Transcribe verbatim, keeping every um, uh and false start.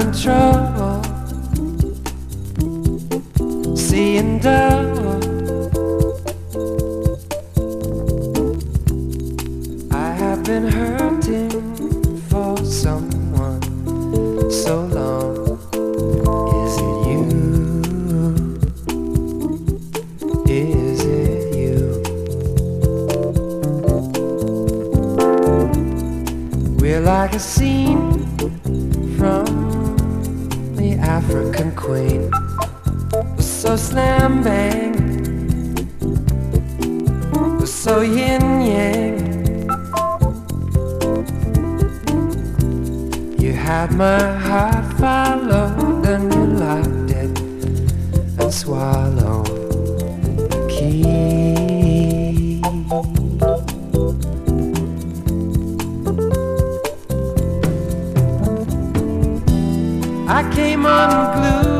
having trouble seeing double. I have been hurting for someone so long. Is it you? Is it you? We're like a scene from the African Queen. We're so slam bang, we're so yin yang. You had my heart followed and you locked it and swallowed the key. I came unglued